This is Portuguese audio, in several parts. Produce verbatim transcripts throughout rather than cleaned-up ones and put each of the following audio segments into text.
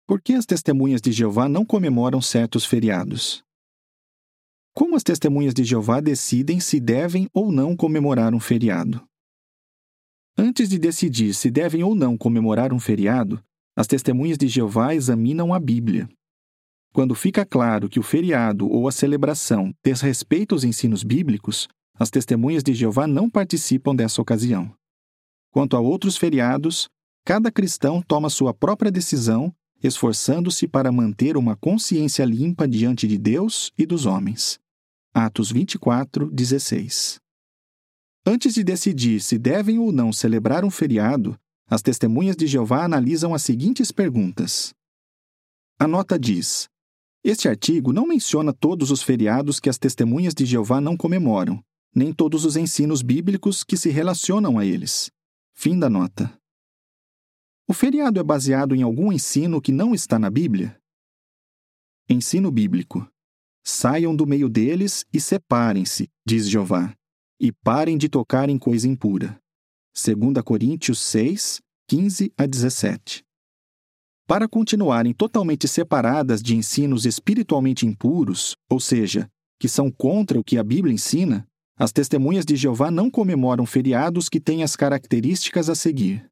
Por que as testemunhas de Jeová não comemoram certos feriados? Como as testemunhas de Jeová decidem se devem ou não comemorar um feriado? Antes de decidir se devem ou não comemorar um feriado, as testemunhas de Jeová examinam a Bíblia. Quando fica claro que o feriado ou a celebração desrespeita os ensinos bíblicos, as testemunhas de Jeová não participam dessa ocasião. Quanto a outros feriados, cada cristão toma sua própria decisão, esforçando-se para manter uma consciência limpa diante de Deus e dos homens. Atos vinte e quatro, dezesseis. Antes de decidir se devem ou não celebrar um feriado, as testemunhas de Jeová analisam as seguintes perguntas. A nota diz: este artigo não menciona todos os feriados que as testemunhas de Jeová não comemoram, nem todos os ensinos bíblicos que se relacionam a eles. Fim da nota. O feriado é baseado em algum ensino que não está na Bíblia? Ensino bíblico. Saiam do meio deles e separem-se, diz Jeová, e parem de tocar em coisa impura. dois Coríntios seis, quinze a dezessete. Para continuarem totalmente separadas de ensinos espiritualmente impuros, ou seja, que são contra o que a Bíblia ensina, as testemunhas de Jeová não comemoram feriados que têm as características a seguir.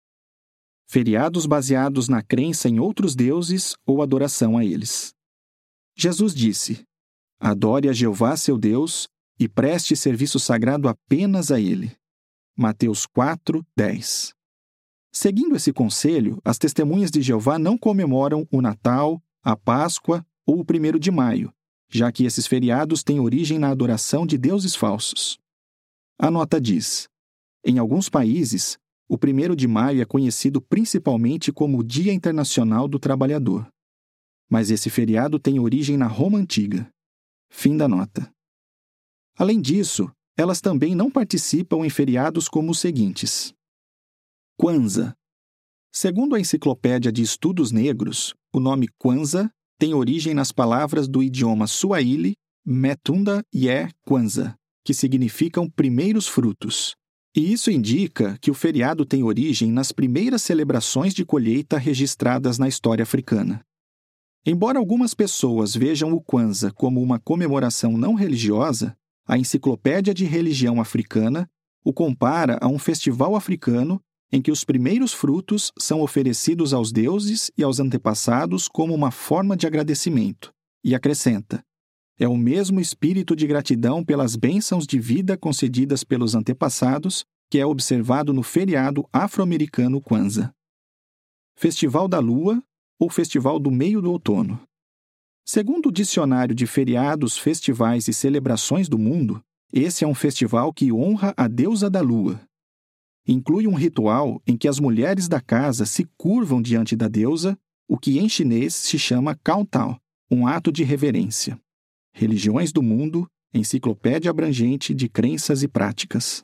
Feriados baseados na crença em outros deuses ou adoração a eles. Jesus disse: adore a Jeová seu Deus e preste serviço sagrado apenas a Ele. Mateus quatro, dez. Seguindo esse conselho, as testemunhas de Jeová não comemoram o Natal, a Páscoa ou o primeiro de maio, já que esses feriados têm origem na adoração de deuses falsos. A nota diz: em alguns países, o primeiro de maio é conhecido principalmente como o Dia Internacional do Trabalhador. Mas esse feriado tem origem na Roma Antiga. Fim da nota. Além disso, elas também não participam em feriados como os seguintes. Kwanzaa. Segundo a Enciclopédia de Estudos Negros, o nome Kwanzaa tem origem nas palavras do idioma Swahili Metunda Ye Kwanzaa, que significam primeiros frutos. E isso indica que o feriado tem origem nas primeiras celebrações de colheita registradas na história africana. Embora algumas pessoas vejam o Kwanzaa como uma comemoração não religiosa, a Enciclopédia de Religião Africana o compara a um festival africano em que os primeiros frutos são oferecidos aos deuses e aos antepassados como uma forma de agradecimento, e acrescenta: é o mesmo espírito de gratidão pelas bênçãos de vida concedidas pelos antepassados que é observado no feriado afro-americano Kwanzaa. Festival da Lua ou Festival do Meio do Outono. Segundo o Dicionário de Feriados, Festivais e Celebrações do Mundo, esse é um festival que honra a deusa da Lua. Inclui um ritual em que as mulheres da casa se curvam diante da deusa, o que em chinês se chama Kowtow, um ato de reverência. Religiões do Mundo, Enciclopédia Abrangente de Crenças e Práticas.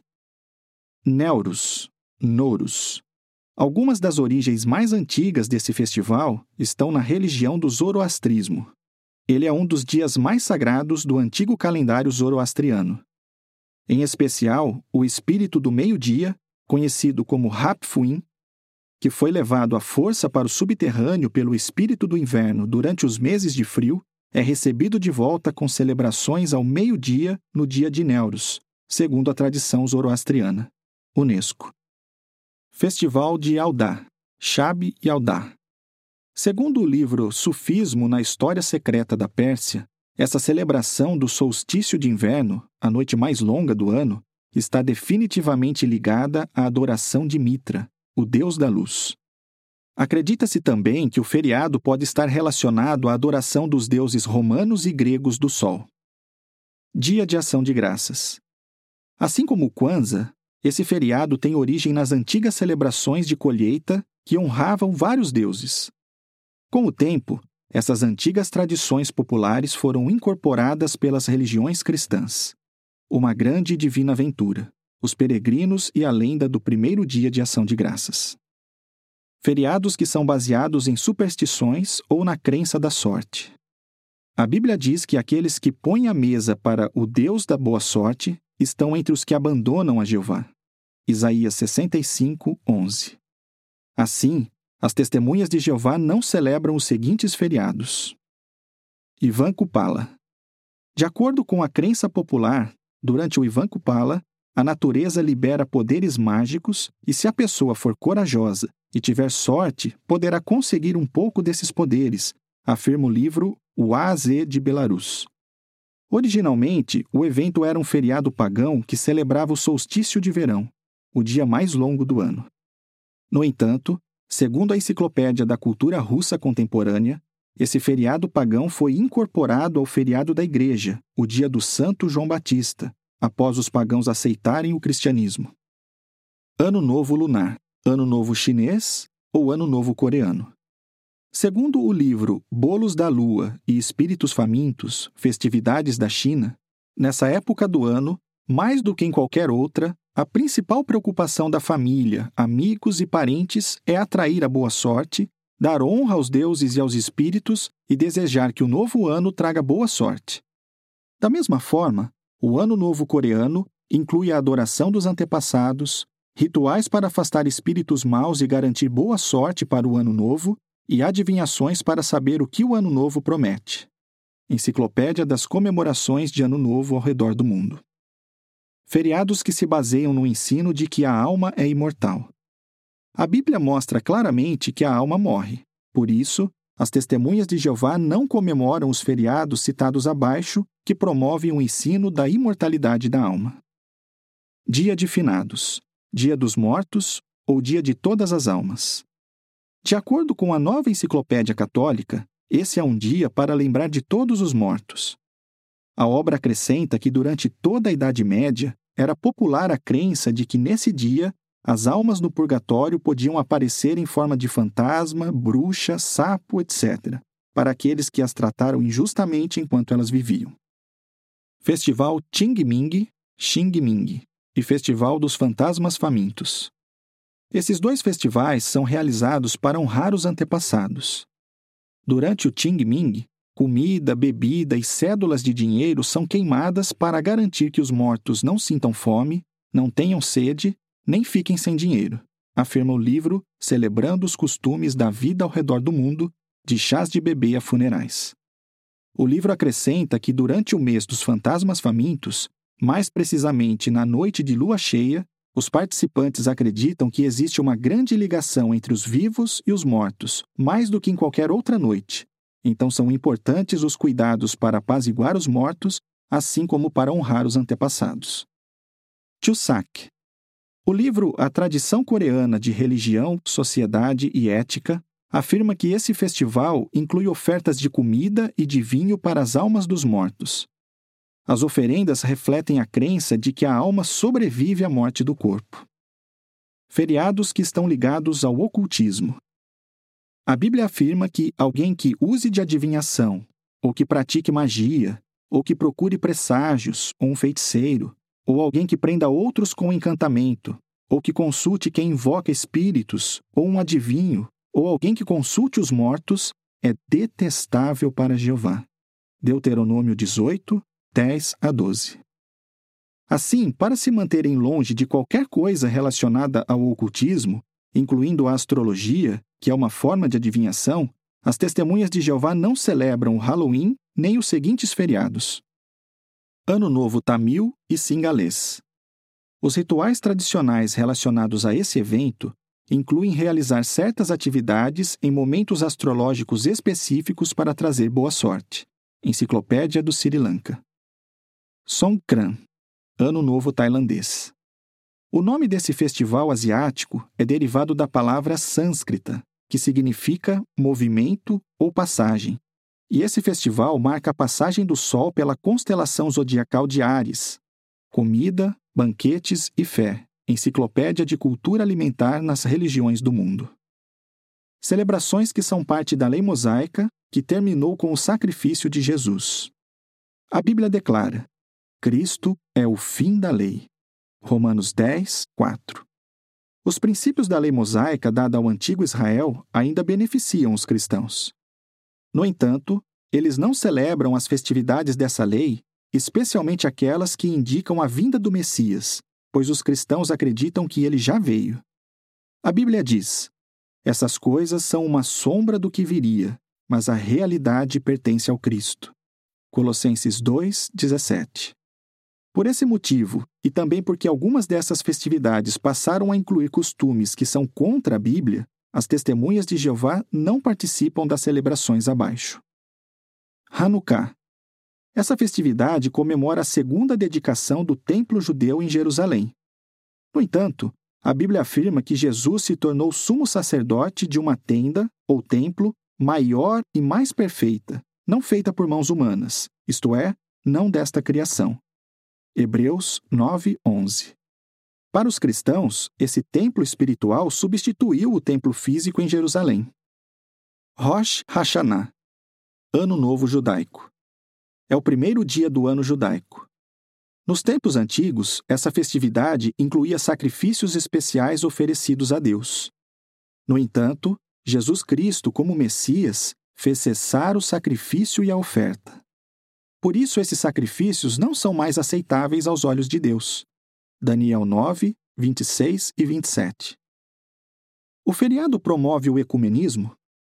Nowruz, Nowruz. Algumas das origens mais antigas desse festival estão na religião do zoroastrismo. Ele é um dos dias mais sagrados do antigo calendário zoroastriano. Em especial, o espírito do meio-dia, conhecido como Hapfuin, que foi levado à força para o subterrâneo pelo espírito do inverno durante os meses de frio, é recebido de volta com celebrações ao meio-dia no dia de Nowruz, segundo a tradição zoroastriana. Unesco. Festival de Yalda, Shab Yalda. Segundo o livro Sufismo na História Secreta da Pérsia, essa celebração do solstício de inverno, a noite mais longa do ano, está definitivamente ligada à adoração de Mitra, o deus da luz. Acredita-se também que o feriado pode estar relacionado à adoração dos deuses romanos e gregos do sol. Dia de Ação de Graças. Assim como o Kwanzaa, esse feriado tem origem nas antigas celebrações de colheita que honravam vários deuses. Com o tempo, essas antigas tradições populares foram incorporadas pelas religiões cristãs. Uma grande e divina aventura, os peregrinos e a lenda do primeiro dia de Ação de Graças. Feriados que são baseados em superstições ou na crença da sorte. A Bíblia diz que aqueles que põem a mesa para o Deus da boa sorte estão entre os que abandonam a Jeová. Isaías sessenta e cinco, onze. Assim, As testemunhas de Jeová não celebram os seguintes feriados. Ivan Kupala. De acordo com a crença popular, durante o Ivan Kupala, a natureza libera poderes mágicos e, se a pessoa for corajosa e tiver sorte, poderá conseguir um pouco desses poderes, afirma o livro O A Z de Belarus. Originalmente, o evento era um feriado pagão que celebrava o solstício de verão, o dia mais longo do ano. No entanto, segundo a Enciclopédia da Cultura Russa Contemporânea, esse feriado pagão foi incorporado ao feriado da Igreja, o dia do Santo João Batista, após os pagãos aceitarem o cristianismo. Ano Novo Lunar, Ano Novo Chinês ou Ano Novo Coreano. Segundo o livro Bolos da Lua e Espíritos Famintos, Festividades da China, nessa época do ano, mais do que em qualquer outra, a principal preocupação da família, amigos e parentes é atrair a boa sorte, dar honra aos deuses e aos espíritos e desejar que o novo ano traga boa sorte. Da mesma forma, o Ano Novo Coreano inclui a adoração dos antepassados, rituais para afastar espíritos maus e garantir boa sorte para o Ano Novo e adivinhações para saber o que o Ano Novo promete. Enciclopédia das Comemorações de Ano Novo ao redor do mundo. Feriados que se baseiam no ensino de que a alma é imortal. A Bíblia mostra claramente que a alma morre. Por isso, as testemunhas de Jeová não comemoram os feriados citados abaixo, que promovem o ensino da imortalidade da alma. Dia de Finados, Dia dos Mortos ou Dia de Todas as Almas. De acordo com a Nova Enciclopédia Católica, esse é um dia para lembrar de todos os mortos. A obra acrescenta que durante toda a Idade Média era popular a crença de que nesse dia as almas no purgatório podiam aparecer em forma de fantasma, bruxa, sapo, etcétera, para aqueles que as trataram injustamente enquanto elas viviam. Festival Qingming, Xingming e Festival dos Fantasmas Famintos. Esses dois festivais são realizados para honrar os antepassados. Durante o Qingming, comida, bebida e cédulas de dinheiro são queimadas para garantir que os mortos não sintam fome, não tenham sede, nem fiquem sem dinheiro, afirma o livro Celebrando os Costumes da Vida ao Redor do Mundo, de chás de bebê a funerais. O livro acrescenta que durante o mês dos fantasmas famintos, mais precisamente na noite de lua cheia, os participantes acreditam que existe uma grande ligação entre os vivos e os mortos, mais do que em qualquer outra noite. Então são importantes os cuidados para apaziguar os mortos, assim como para honrar os antepassados. Chuseok. O livro A Tradição Coreana de Religião, Sociedade e Ética afirma que esse festival inclui ofertas de comida e de vinho para as almas dos mortos. As oferendas refletem a crença de que a alma sobrevive à morte do corpo. Feriados que estão ligados ao ocultismo. A Bíblia afirma que alguém que use de adivinhação, ou que pratique magia, ou que procure presságios, ou um feiticeiro, ou alguém que prenda outros com encantamento, ou que consulte quem invoca espíritos, ou um adivinho, ou alguém que consulte os mortos, é detestável para Jeová. Deuteronômio dezoito, dez a doze. Assim, para se manterem longe de qualquer coisa relacionada ao ocultismo, incluindo a astrologia, que é uma forma de adivinhação, as testemunhas de Jeová não celebram o Halloween nem os seguintes feriados. Ano Novo Tamil e Singalês. Os rituais tradicionais relacionados a esse evento incluem realizar certas atividades em momentos astrológicos específicos para trazer boa sorte. Enciclopédia do Sri Lanka. Songkran, Ano Novo Tailandês. O nome desse festival asiático é derivado da palavra sânscrita, que significa movimento ou passagem. E esse festival marca a passagem do Sol pela constelação zodiacal de Áries. Comida, banquetes e fé. Enciclopédia de Cultura Alimentar nas Religiões do Mundo. Celebrações que são parte da lei mosaica, que terminou com o sacrifício de Jesus. A Bíblia declara: Cristo é o fim da lei. Romanos dez, quatro. Os princípios da lei mosaica dada ao antigo Israel ainda beneficiam os cristãos. No entanto, eles não celebram as festividades dessa lei, especialmente aquelas que indicam a vinda do Messias, pois os cristãos acreditam que ele já veio. A Bíblia diz: Essas coisas são uma sombra do que viria, mas a realidade pertence ao Cristo. Colossenses dois, dezessete. Por esse motivo, e também porque algumas dessas festividades passaram a incluir costumes que são contra a Bíblia, as testemunhas de Jeová não participam das celebrações abaixo. Hanukkah. Essa festividade comemora a segunda dedicação do templo judeu em Jerusalém. No entanto, a Bíblia afirma que Jesus se tornou sumo sacerdote de uma tenda, ou templo, maior e mais perfeita, não feita por mãos humanas, isto é, não desta criação. Hebreus nove, onze. Para os cristãos, esse templo espiritual substituiu o templo físico em Jerusalém. Rosh Hashanah, Ano Novo Judaico. É o primeiro dia do ano judaico. Nos tempos antigos, essa festividade incluía sacrifícios especiais oferecidos a Deus. No entanto, Jesus Cristo, como Messias, fez cessar o sacrifício e a oferta. Por isso, esses sacrifícios não são mais aceitáveis aos olhos de Deus. Daniel nove, vinte e seis e vinte e sete. O feriado promove o ecumenismo?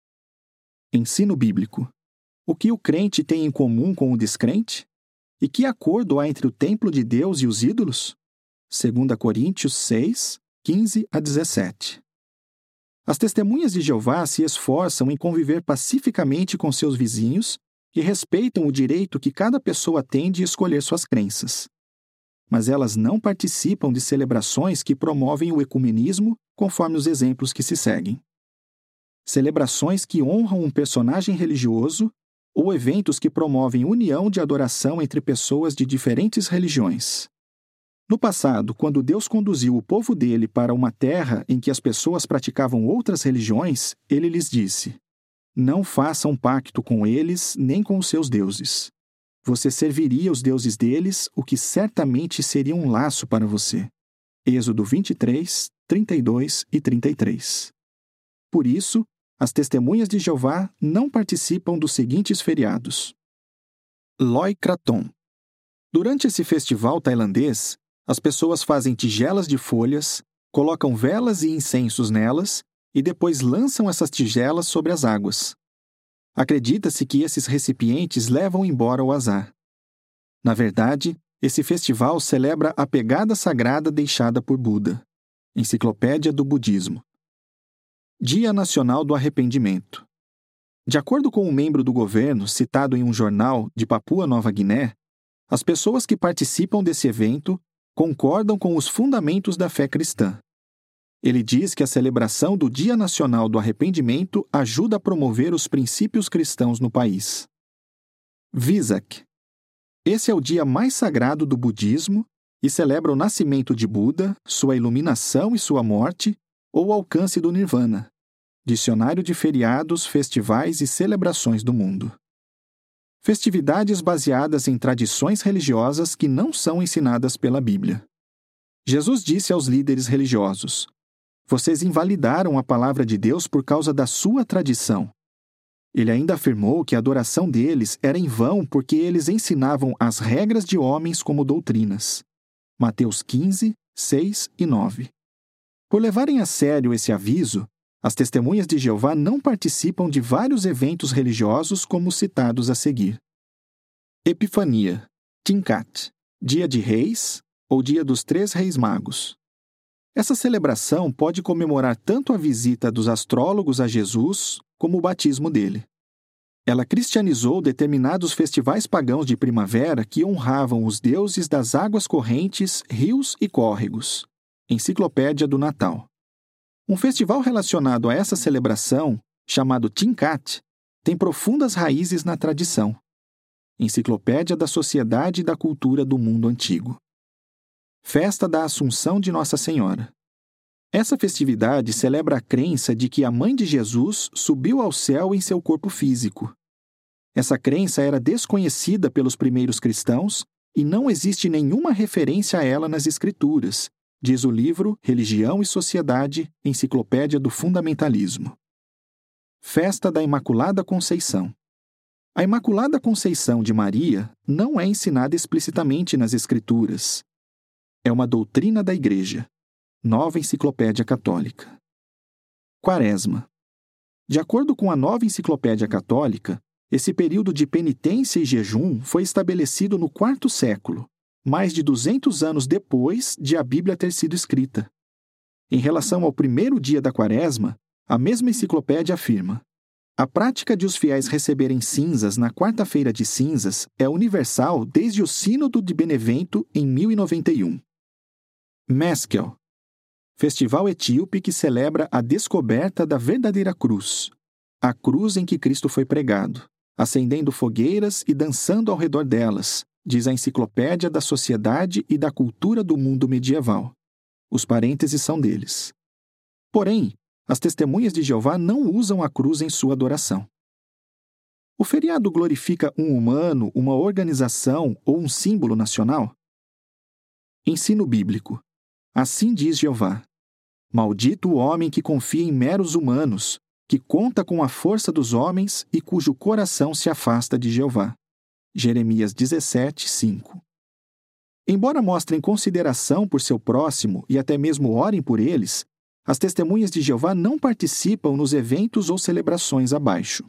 Ensino bíblico. O que o crente tem em comum com o descrente? E que acordo há entre o templo de Deus e os ídolos? dois Coríntios seis, quinze a dezessete. As testemunhas de Jeová se esforçam em conviver pacificamente com seus vizinhos e respeitam o direito que cada pessoa tem de escolher suas crenças. Mas elas não participam de celebrações que promovem o ecumenismo, conforme os exemplos que se seguem. Celebrações que honram um personagem religioso ou eventos que promovem união de adoração entre pessoas de diferentes religiões. No passado, quando Deus conduziu o povo dele para uma terra em que as pessoas praticavam outras religiões, ele lhes disse: não façam pacto com eles nem com os seus deuses. Você serviria os deuses deles, o que certamente seria um laço para você. Êxodo vinte e três, trinta e dois e trinta e três. Por isso, as testemunhas de Jeová não participam dos seguintes feriados. Loi Krathong. Durante esse festival tailandês, as pessoas fazem tigelas de folhas, colocam velas e incensos nelas e depois lançam essas tigelas sobre as águas. Acredita-se que esses recipientes levam embora o azar. Na verdade, esse festival celebra a pegada sagrada deixada por Buda. Enciclopédia do Budismo. Dia Nacional do Arrependimento. De acordo com um membro do governo citado em um jornal de Papua Nova Guiné, as pessoas que participam desse evento concordam com os fundamentos da fé cristã. Ele diz que a celebração do Dia Nacional do Arrependimento ajuda a promover os princípios cristãos no país. Vesak. Esse é o dia mais sagrado do budismo e celebra o nascimento de Buda, sua iluminação e sua morte, ou o alcance do Nirvana. Dicionário de feriados, festivais e celebrações do mundo. Festividades baseadas em tradições religiosas que não são ensinadas pela Bíblia. Jesus disse aos líderes religiosos: vocês invalidaram a palavra de Deus por causa da sua tradição. Ele ainda afirmou que a adoração deles era em vão porque eles ensinavam as regras de homens como doutrinas. Mateus quinze, seis e nove. Por levarem a sério esse aviso, as testemunhas de Jeová não participam de vários eventos religiosos como os citados a seguir. Epifania, Tinkat, Dia de Reis ou Dia dos Três Reis Magos. Essa celebração pode comemorar tanto a visita dos astrólogos a Jesus como o batismo dele. Ela cristianizou determinados festivais pagãos de primavera que honravam os deuses das águas correntes, rios e córregos. Enciclopédia do Natal. Um festival relacionado a essa celebração, chamado Tinkat, tem profundas raízes na tradição. Enciclopédia da Sociedade e da Cultura do Mundo Antigo. Festa da Assunção de Nossa Senhora. Essa festividade celebra a crença de que a mãe de Jesus subiu ao céu em seu corpo físico. Essa crença era desconhecida pelos primeiros cristãos e não existe nenhuma referência a ela nas Escrituras, diz o livro Religião e Sociedade, Enciclopédia do Fundamentalismo. Festa da Imaculada Conceição. A Imaculada Conceição de Maria não é ensinada explicitamente nas Escrituras. É uma doutrina da Igreja. Nova Enciclopédia Católica. Quaresma. De acordo com a Nova Enciclopédia Católica, esse período de penitência e jejum foi estabelecido no quarto século, mais de duzentos anos depois de a Bíblia ter sido escrita. Em relação ao primeiro dia da Quaresma, a mesma enciclopédia afirma: a prática de os fiéis receberem cinzas na quarta-feira de cinzas é universal desde o Sínodo de Benevento em mil e noventa e um. Meskel. Festival etíope que celebra a descoberta da verdadeira cruz, a cruz em que Cristo foi pregado, acendendo fogueiras e dançando ao redor delas, diz a Enciclopédia da Sociedade e da Cultura do Mundo Medieval. Os parênteses são deles. Porém, as testemunhas de Jeová não usam a cruz em sua adoração. O feriado glorifica um humano, uma organização ou um símbolo nacional? Ensino bíblico. Assim diz Jeová: maldito o homem que confia em meros humanos, que conta com a força dos homens e cujo coração se afasta de Jeová. Jeremias dezessete, cinco. Embora mostrem consideração por seu próximo e até mesmo orem por eles, as testemunhas de Jeová não participam nos eventos ou celebrações abaixo.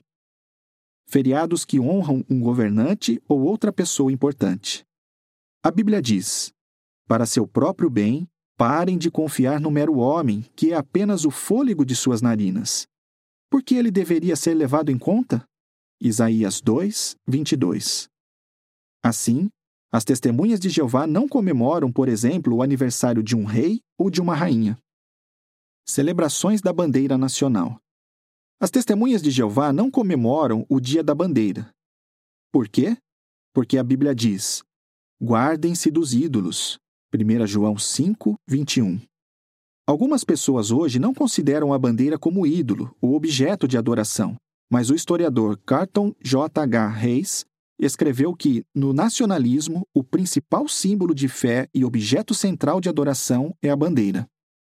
Feriados que honram um governante ou outra pessoa importante. A Bíblia diz: para seu próprio bem, parem de confiar no mero homem, que é apenas o fôlego de suas narinas. Por que ele deveria ser levado em conta? Isaías dois, vinte e dois. Assim, as testemunhas de Jeová não comemoram, por exemplo, o aniversário de um rei ou de uma rainha. Celebrações da bandeira nacional. As testemunhas de Jeová não comemoram o Dia da Bandeira. Por quê? Porque a Bíblia diz: guardem-se dos ídolos. primeira João cinco, vinte e um. Algumas pessoas hoje não consideram a bandeira como ídolo ou objeto de adoração, mas o historiador Carlton J H Reis escreveu que, no nacionalismo, o principal símbolo de fé e objeto central de adoração é a bandeira.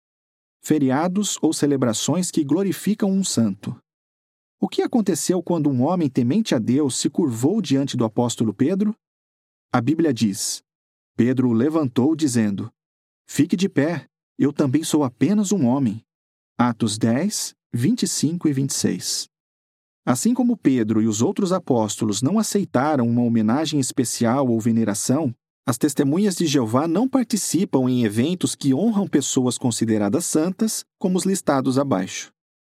Feriados ou celebrações que glorificam um santo. O que aconteceu quando um homem temente a Deus se curvou diante do apóstolo Pedro? A Bíblia diz: Pedro o levantou, dizendo: fique de pé, eu também sou apenas um homem. Atos dez, vinte e cinco e vinte e seis. Assim como Pedro e os outros apóstolos não aceitaram uma homenagem especial ou veneração, as testemunhas de Jeová não participam em eventos que honram pessoas consideradas santas, como os listados abaixo.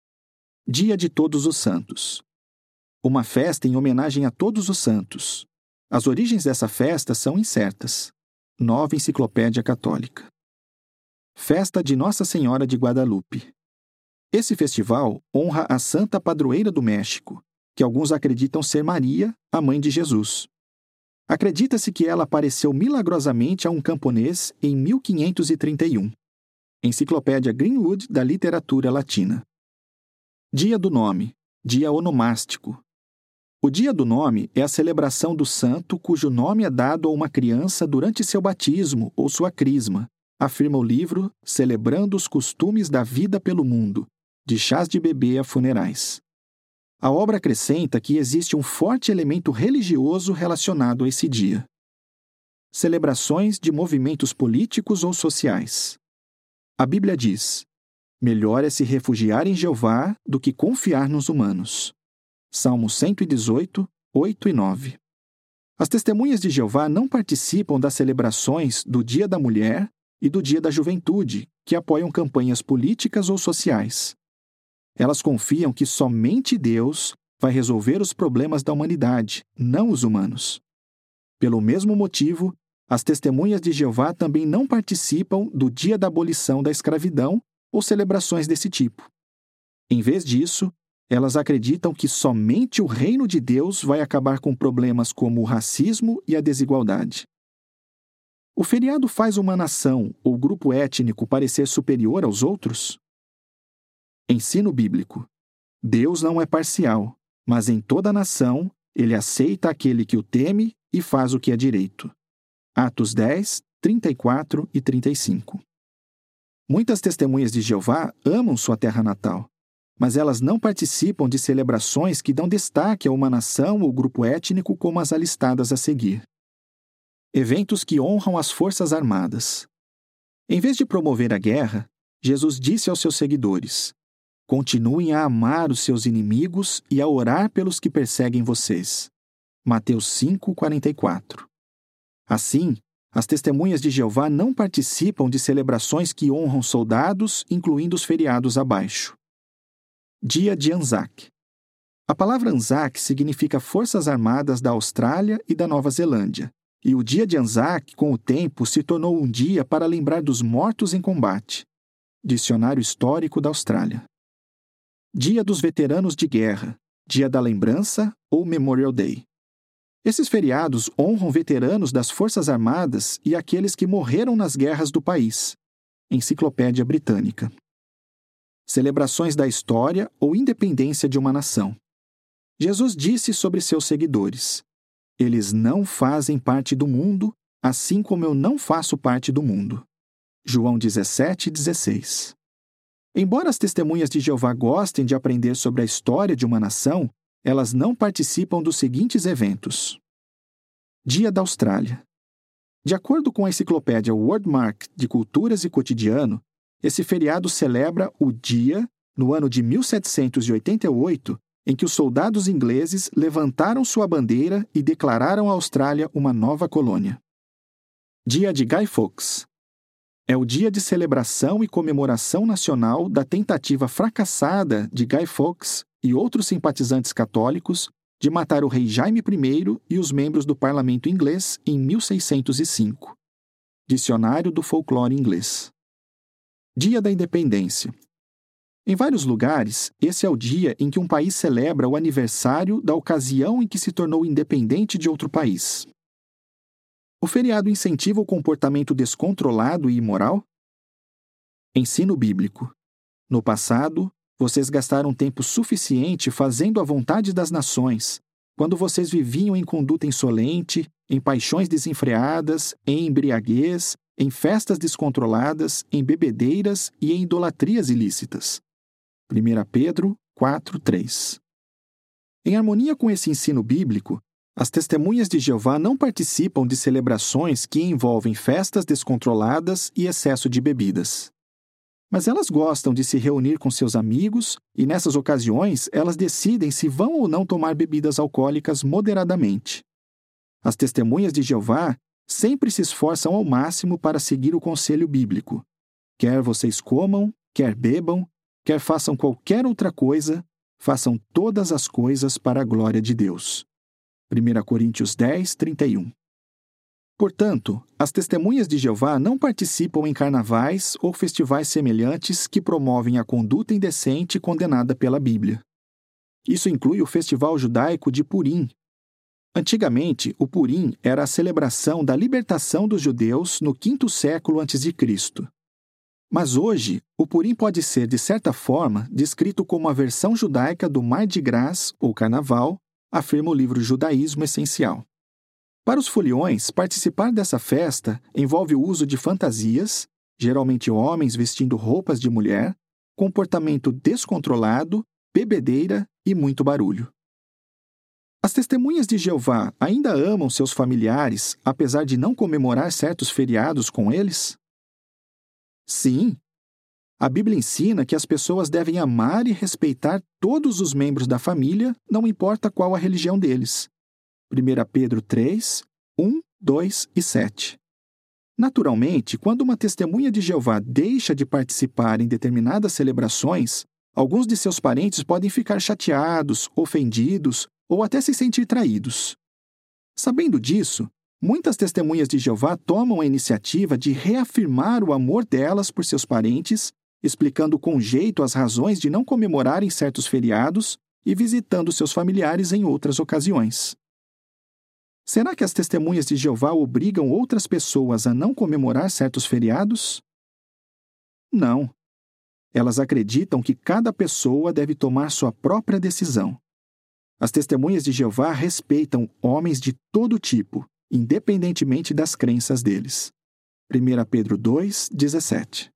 Dia de Todos os Santos. Uma festa em homenagem a todos os santos. As origens dessa festa são incertas. Nova Enciclopédia Católica. Festa de Nossa Senhora de Guadalupe. Esse festival honra a Santa Padroeira do México, que alguns acreditam ser Maria, a mãe de Jesus. Acredita-se que ela apareceu milagrosamente a um camponês em mil quinhentos e trinta e um. Enciclopédia Greenwood da Literatura Latina. Dia do Nome, dia onomástico. O Dia do Nome é a celebração do santo cujo nome é dado a uma criança durante seu batismo ou sua crisma, afirma o livro Celebrando os Costumes da Vida pelo Mundo, de chás de bebê a funerais. A obra acrescenta que existe um forte elemento religioso relacionado a esse dia. Celebrações de movimentos políticos ou sociais. A Bíblia diz: melhor é se refugiar em Jeová do que confiar nos humanos. Salmo cento e dezoito, oito e nove. As testemunhas de Jeová não participam das celebrações do Dia da Mulher e do Dia da Juventude, que apoiam campanhas políticas ou sociais. Elas confiam que somente Deus vai resolver os problemas da humanidade, não os humanos. Pelo mesmo motivo, as testemunhas de Jeová também não participam do Dia da Abolição da Escravidão ou celebrações desse tipo. Em vez disso, elas acreditam que somente o reino de Deus vai acabar com problemas como o racismo e a desigualdade. O feriado faz uma nação ou grupo étnico parecer superior aos outros? Ensino bíblico. Deus não é parcial, mas em toda a nação ele aceita aquele que o teme e faz o que é direito. Atos dez, trinta e quatro e trinta e cinco. Muitas testemunhas de Jeová amam sua terra natal, mas elas não participam de celebrações que dão destaque a uma nação ou grupo étnico como as alistadas a seguir. Eventos que honram as forças armadas. Em vez de promover a guerra, Jesus disse aos seus seguidores: Continuem a amar os seus inimigos e a orar pelos que perseguem vocês. Mateus cinco, quarenta e quatro. Assim, as testemunhas de Jeová não participam de celebrações que honram soldados, incluindo os feriados abaixo. Dia de Anzac. A palavra Anzac significa Forças Armadas da Austrália e da Nova Zelândia, e o dia de Anzac, com o tempo, se tornou um dia para lembrar dos mortos em combate. Dicionário Histórico da Austrália. Dia dos Veteranos de Guerra, Dia da Lembrança ou Memorial Day. Esses feriados honram veteranos das Forças Armadas e aqueles que morreram nas guerras do país. Enciclopédia Britânica. Celebrações da história ou independência de uma nação. Jesus disse sobre seus seguidores: eles não fazem parte do mundo, assim como eu não faço parte do mundo. João dezessete, dezesseis. Embora as testemunhas de Jeová gostem de aprender sobre a história de uma nação, elas não participam dos seguintes eventos. Dia da Austrália. De acordo com a enciclopédia Wordmark de Culturas e Cotidiano, esse feriado celebra o dia, no ano de mil setecentos e oitenta e oito, em que os soldados ingleses levantaram sua bandeira e declararam a Austrália uma nova colônia. Dia de Guy Fawkes. É o dia de celebração e comemoração nacional da tentativa fracassada de Guy Fawkes e outros simpatizantes católicos de matar o rei Jaime I e os membros do parlamento inglês em mil seiscentos e cinco. Dicionário do Folclore Inglês. Dia da Independência. Em vários lugares, esse é o dia em que um país celebra o aniversário da ocasião em que se tornou independente de outro país. O feriado incentiva o comportamento descontrolado e imoral? Ensino bíblico. No passado, vocês gastaram tempo suficiente fazendo a vontade das nações, quando vocês viviam em conduta insolente, em paixões desenfreadas, em embriaguez, em festas descontroladas, em bebedeiras e em idolatrias ilícitas. primeira Pedro quatro, três. Em harmonia com esse ensino bíblico, as testemunhas de Jeová não participam de celebrações que envolvem festas descontroladas e excesso de bebidas. Mas elas gostam de se reunir com seus amigos e, nessas ocasiões, elas decidem se vão ou não tomar bebidas alcoólicas moderadamente. As testemunhas de Jeová sempre se esforçam ao máximo para seguir o conselho bíblico. Quer vocês comam, quer bebam, quer façam qualquer outra coisa, façam todas as coisas para a glória de Deus. primeira Coríntios dez, trinta e um. Portanto, as testemunhas de Jeová não participam em carnavais ou festivais semelhantes que promovem a conduta indecente condenada pela Bíblia. Isso inclui o festival judaico de Purim. Antigamente, o Purim era a celebração da libertação dos judeus no quinto século antes de Cristo. Mas hoje, o Purim pode ser, de certa forma, descrito como a versão judaica do Mardi Gras, ou Carnaval, afirma o livro Judaísmo Essencial. Para os foliões, participar dessa festa envolve o uso de fantasias, geralmente homens vestindo roupas de mulher, comportamento descontrolado, bebedeira e muito barulho. As testemunhas de Jeová ainda amam seus familiares, apesar de não comemorar certos feriados com eles? Sim. A Bíblia ensina que as pessoas devem amar e respeitar todos os membros da família, não importa qual a religião deles. primeira Pedro três, um, dois e sete. Naturalmente, quando uma testemunha de Jeová deixa de participar em determinadas celebrações, alguns de seus parentes podem ficar chateados, ofendidos ou até se sentir traídos. Sabendo disso, muitas testemunhas de Jeová tomam a iniciativa de reafirmar o amor delas por seus parentes, explicando com jeito as razões de não comemorarem certos feriados e visitando seus familiares em outras ocasiões. Será que as testemunhas de Jeová obrigam outras pessoas a não comemorar certos feriados? Não. Elas acreditam que cada pessoa deve tomar sua própria decisão. As testemunhas de Jeová respeitam homens de todo tipo, independentemente das crenças deles. primeira Pedro dois, dezessete.